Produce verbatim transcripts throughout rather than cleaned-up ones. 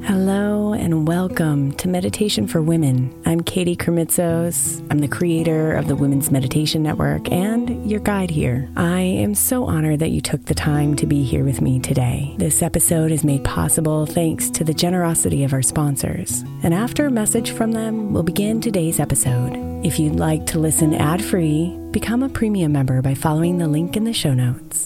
Hello and welcome to Meditation for Women. I'm Katie Kermitzos. I'm the creator of the Women's Meditation Network and your guide here. I am so honored that you took the time to be here with me today. This episode is made possible thanks to the generosity of our sponsors. And after a message from them, we'll begin today's episode. If you'd like to listen ad-free, become a premium member by following the link in the show notes.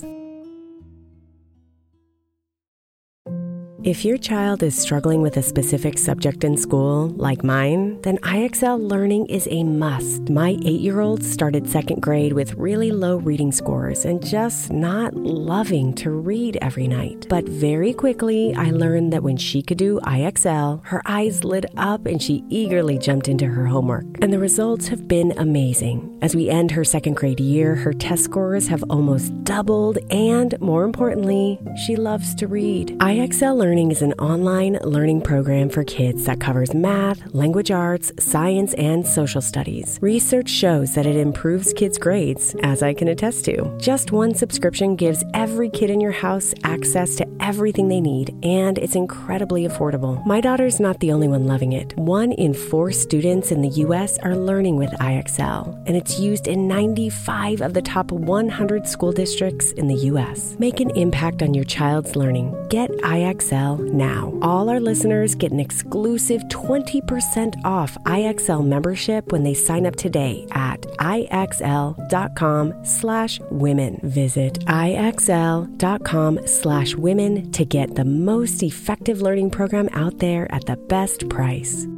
If your child is struggling with a specific subject in school, like mine, then I X L Learning is a must. My eight-year-old started second grade with really low reading scores and just not loving to read every night. But very quickly, I learned that when she could do I X L, her eyes lit up and she eagerly jumped into her homework. And the results have been amazing. As we end her second grade year, her test scores have almost doubled, and more importantly, she loves to read. I X L Learning is an online learning program for kids that covers math, language arts, science, and social studies. Research shows that it improves kids' grades, as I can attest to. Just one subscription gives every kid in your house access to everything they need, and it's incredibly affordable. My daughter's not the only one loving it. One in four students in the U S are learning with I X L, and it's used in ninety-five of the top one hundred school districts in the U S. Make an impact on your child's learning. Get I X L now. All our listeners get an exclusive twenty percent off I X L membership when they sign up today at IXL.com slash women. Visit IXL.com slash women to get the most effective learning program out there at the best price.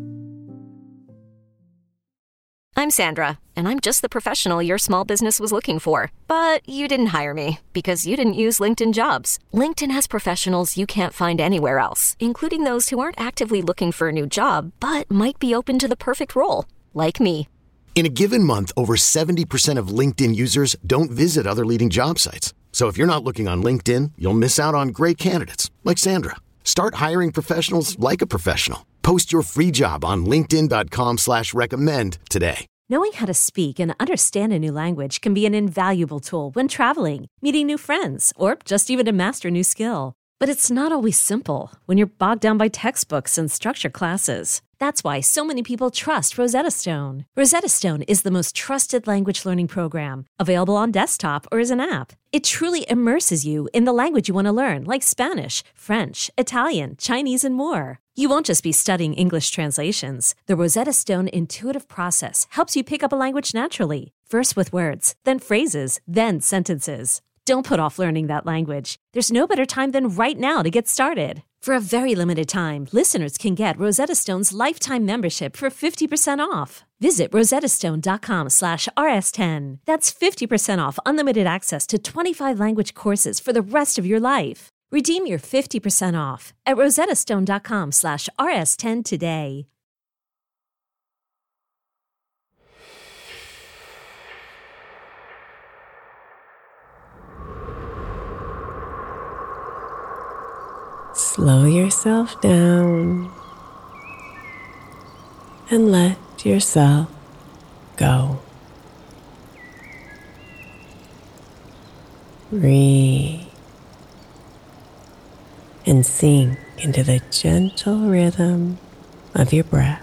I'm Sandra, and I'm just the professional your small business was looking for. But you didn't hire me because you didn't use LinkedIn Jobs. LinkedIn has professionals you can't find anywhere else, including those who aren't actively looking for a new job, but might be open to the perfect role, like me. In a given month, over seventy percent of LinkedIn users don't visit other leading job sites. So if you're not looking on LinkedIn, you'll miss out on great candidates, like Sandra. Start hiring professionals like a professional. Post your free job on linkedin.com slash recommend today. Knowing how to speak and understand a new language can be an invaluable tool when traveling, meeting new friends, or just even to master a new skill. But it's not always simple when you're bogged down by textbooks and structured classes. That's why so many people trust Rosetta Stone. Rosetta Stone is the most trusted language learning program, available on desktop or as an app. It truly immerses you in the language you want to learn, like Spanish, French, Italian, Chinese, and more. You won't just be studying English translations. The Rosetta Stone intuitive process helps you pick up a language naturally, first with words, then phrases, then sentences. Don't put off learning that language. There's no better time than right now to get started. For a very limited time, listeners can get Rosetta Stone's lifetime membership for fifty percent off. Visit rosettastone.com slash rs10. That's fifty percent off unlimited access to twenty-five language courses for the rest of your life. Redeem your fifty percent off at rosettastone.com slash rs10 today. Slow yourself down and let yourself go. Breathe and sink into the gentle rhythm of your breath.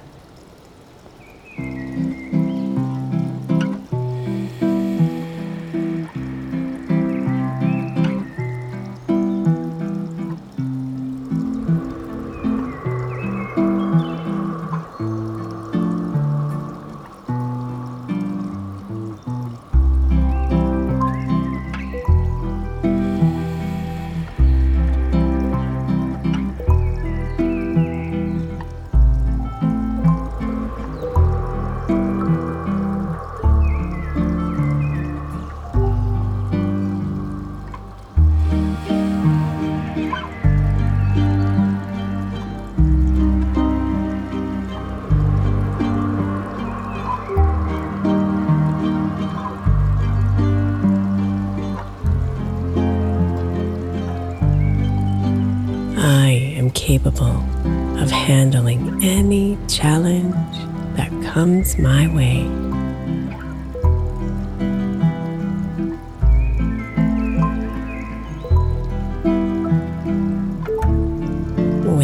Capable of handling any challenge that comes my way.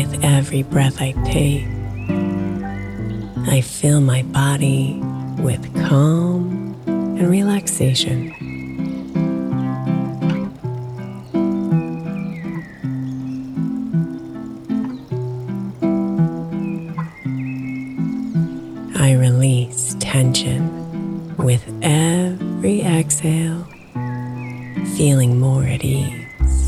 With every breath I take, I fill my body with calm and relaxation. I release tension with every exhale, feeling more at ease.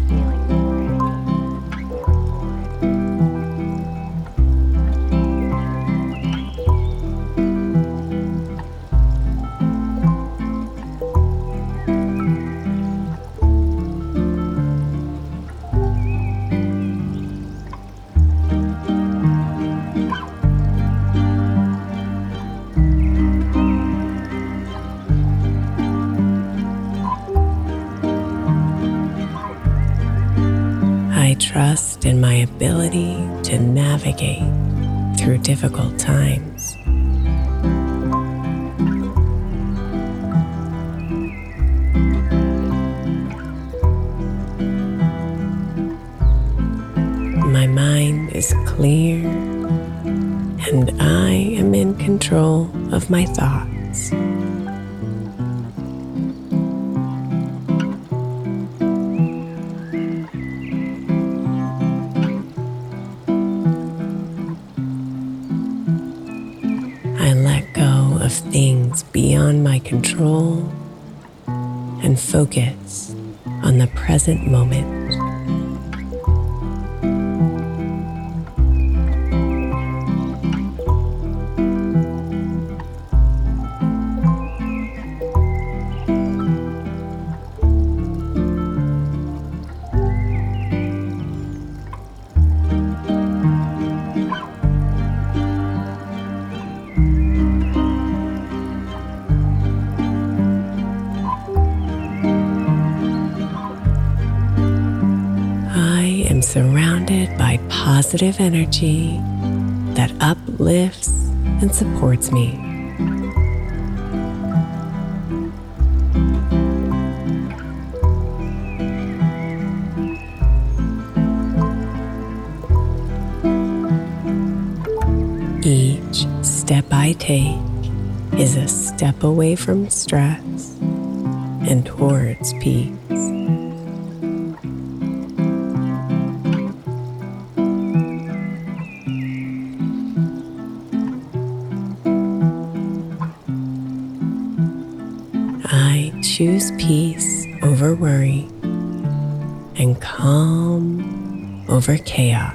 I trust in my ability to navigate through difficult times. My mind is clear, and I am in control of my thoughts. I let go of things beyond my control and focus on the present moment. I am surrounded by positive energy that uplifts and supports me. Each step I take is a step away from stress and towards peace. I choose peace over worry and calm over chaos.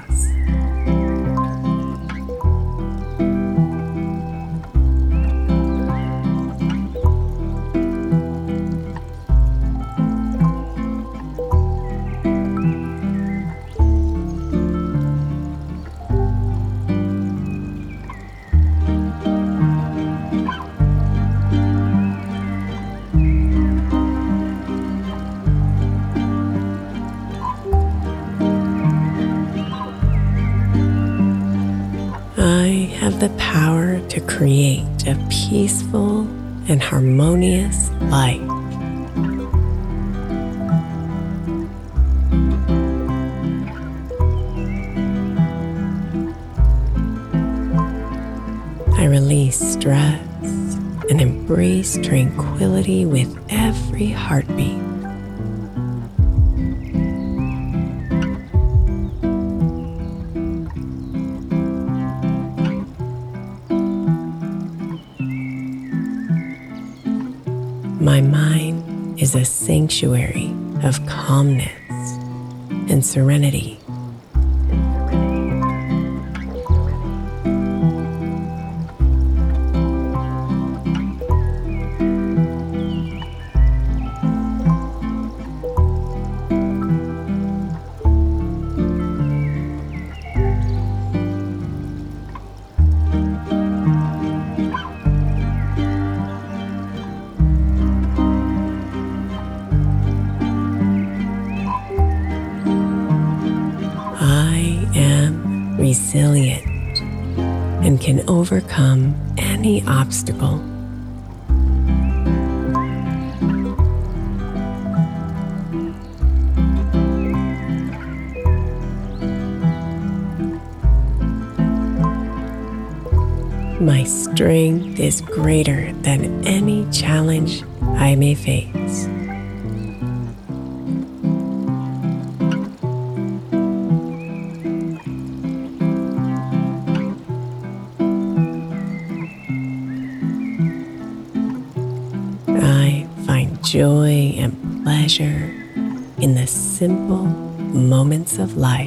I have the power to create a peaceful and harmonious life. I release stress and embrace tranquility with every heartbeat. My mind is a sanctuary of calmness and serenity. I am resilient and can overcome any obstacle. My strength is greater than any challenge I may face. I find joy and pleasure in the simple moments of life.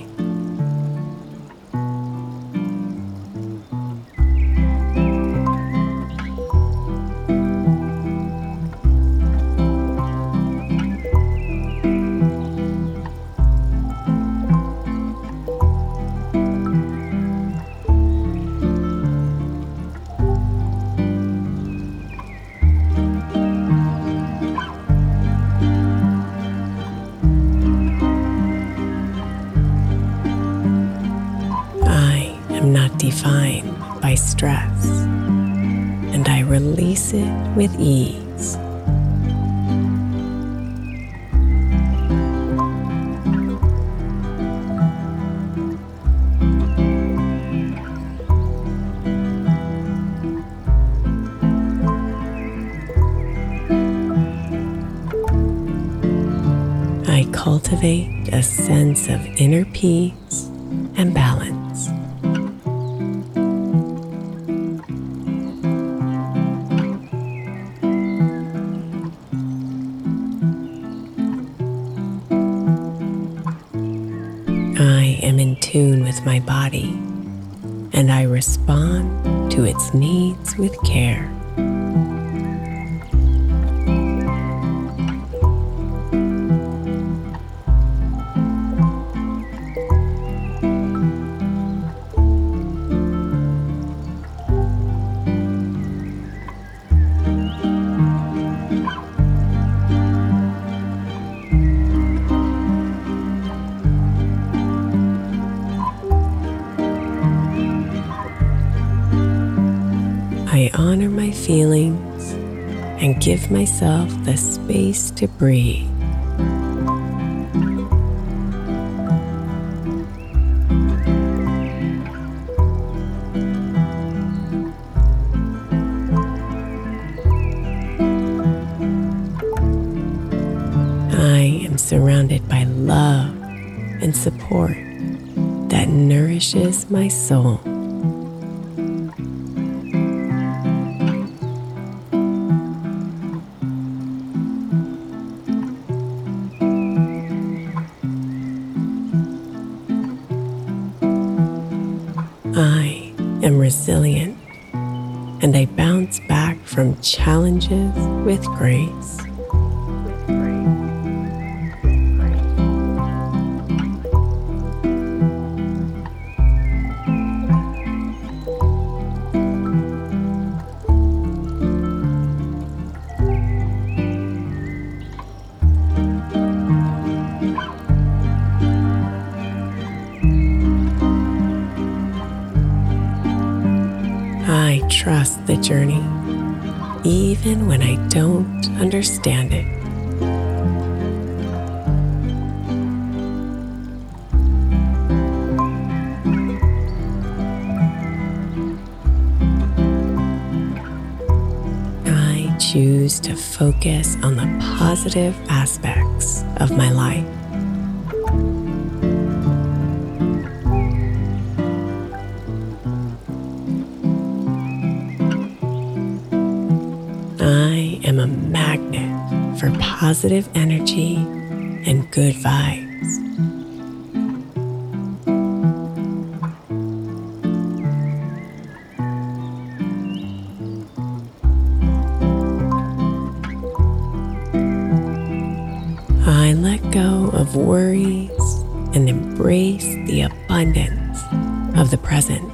I'm not defined by stress, and I release it with ease. I cultivate a sense of inner peace and balance. I am in tune with my body, and I respond to its needs with care. I honor my feelings and give myself the space to breathe. I am surrounded by love and support that nourishes my soul. I am resilient, and I bounce back from challenges with grace. I trust the journey, even when I don't understand it. I choose to focus on the positive aspects of my life. I am a magnet for positive energy and good vibes. I let go of worries and embrace the abundance of the present.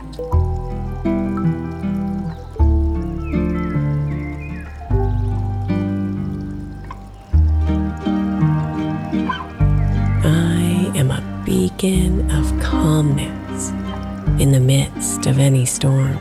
Beacon of calmness in the midst of any storm.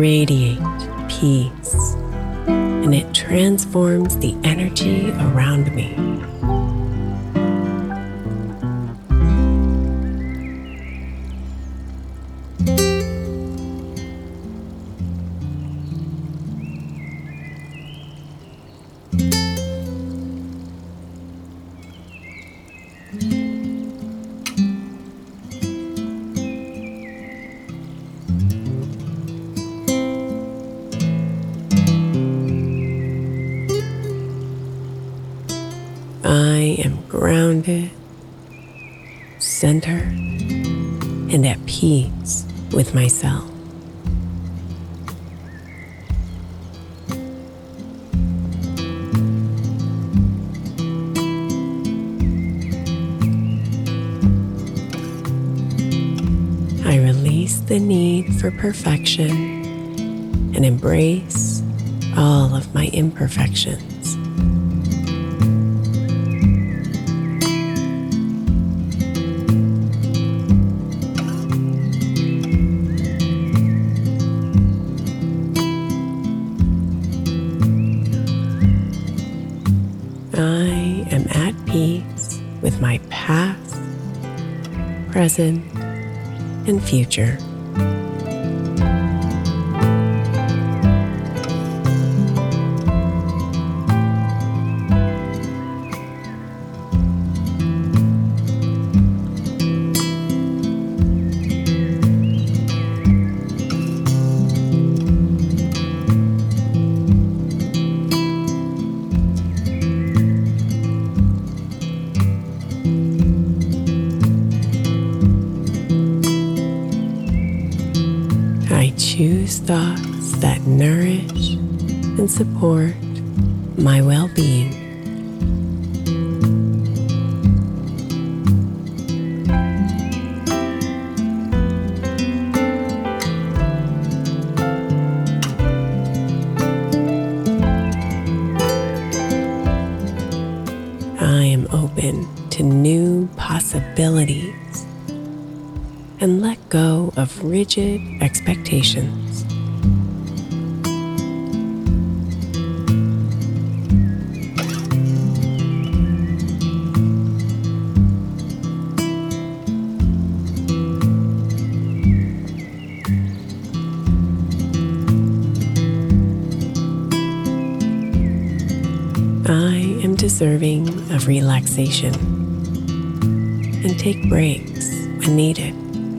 radiate peace, and it transforms the energy around me. I am grounded, centered, and at peace with myself. I release the need for perfection and embrace all of my imperfections. I am at peace with my past, present, and future. I choose thoughts that nourish and support my well-being. I am open to new possibilities and let go of rigid expectations. I am deserving of relaxation and take breaks when needed.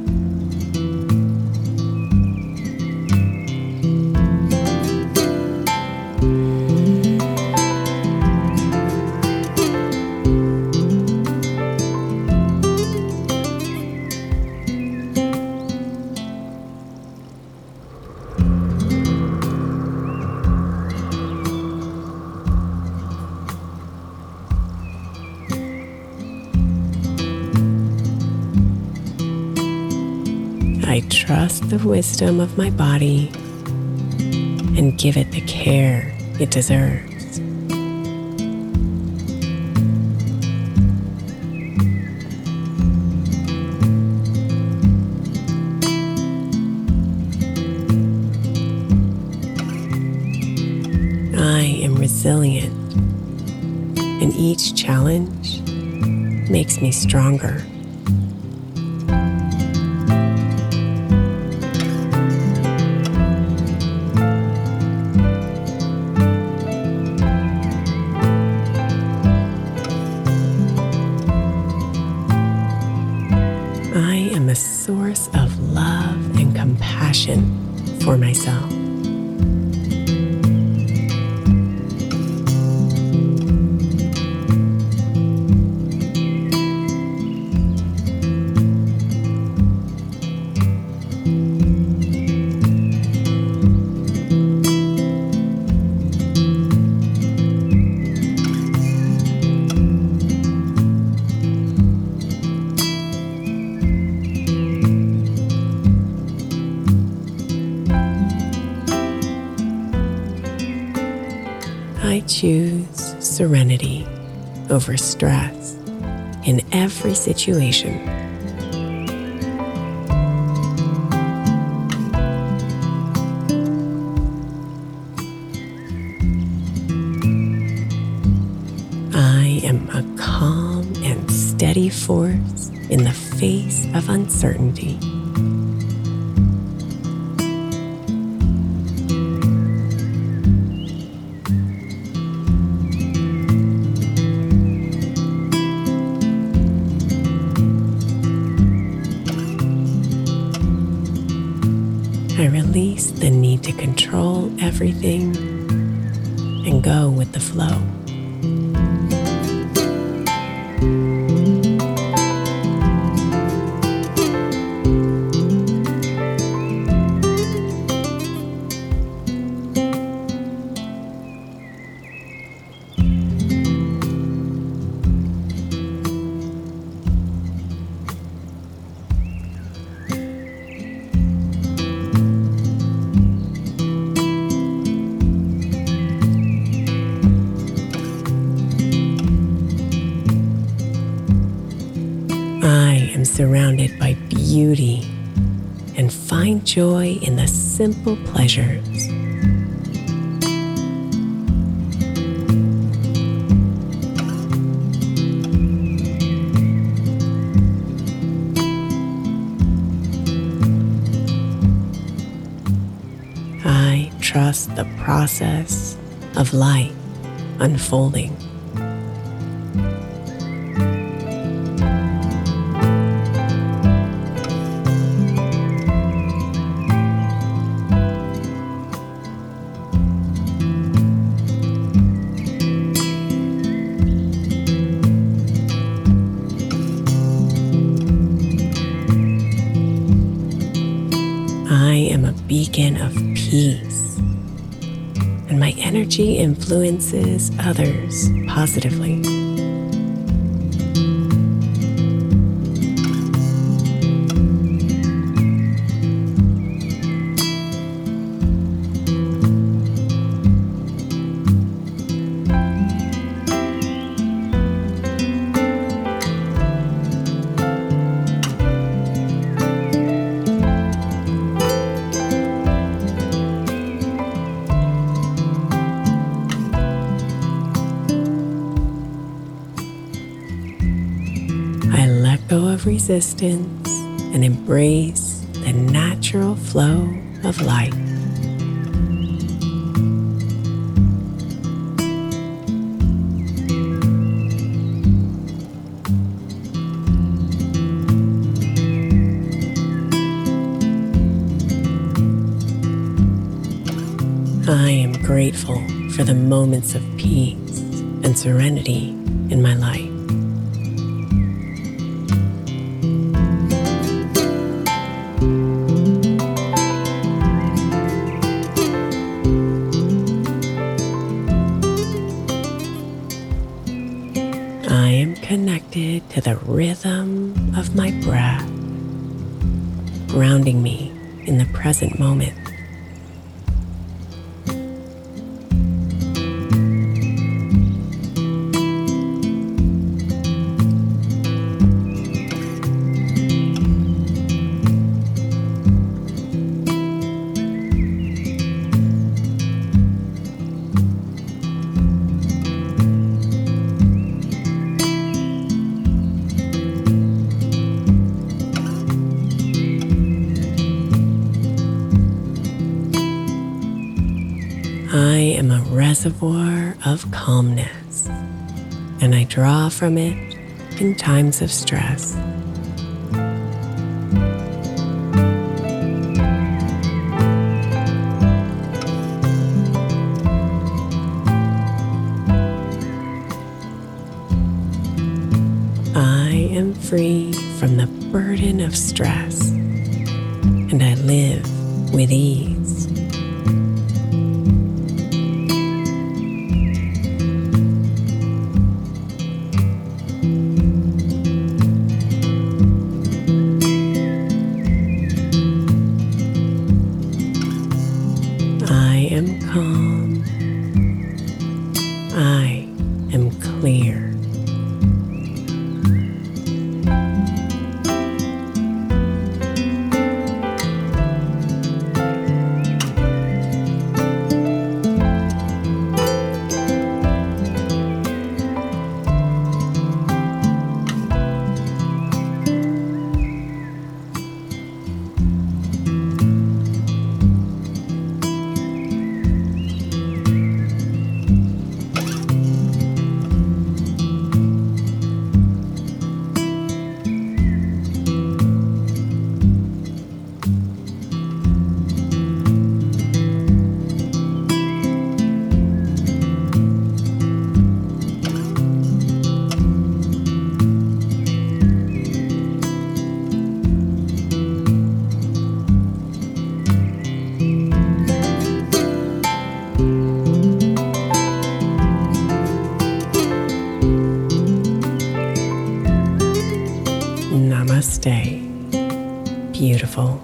I trust the wisdom of my body and give it the care it deserves. I am resilient, and each challenge makes me stronger. I am a source of love and compassion for myself. I choose serenity over stress in every situation. calm and steady force in the face of uncertainty. I release the need to control everything and go with the flow. I am surrounded by beauty and find joy in the simple pleasures. I trust the process of life unfolding. I am a beacon of peace, and my energy influences others positively. I let go of resistance and embrace the natural flow of life. I am grateful for the moments of peace and serenity in my life. I am connected to the rhythm of my breath, grounding me in the present moment. I am a reservoir of calmness, and I draw from it in times of stress. I am free from the burden of stress, and I live with ease. I am calm. I am clear. Namaste. Beautiful.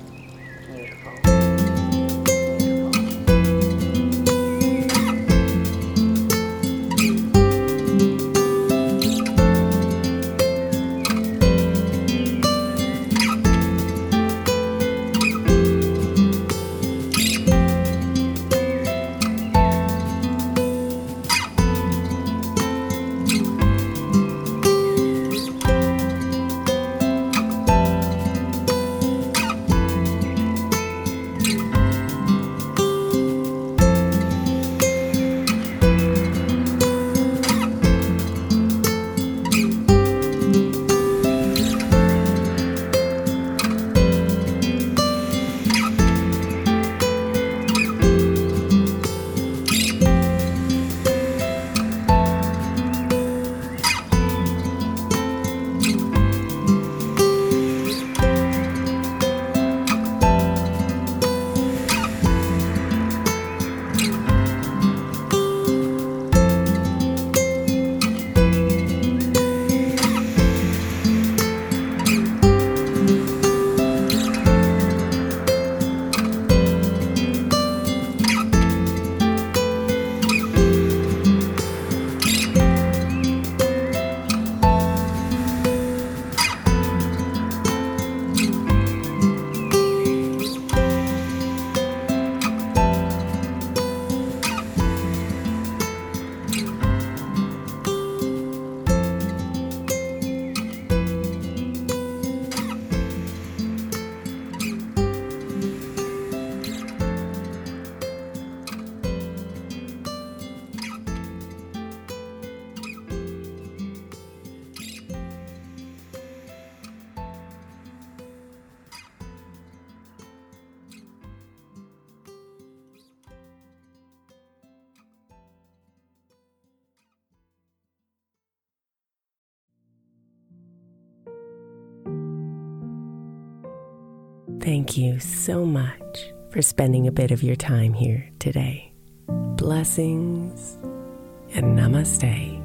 Thank you so much for spending a bit of your time here today. Blessings and namaste.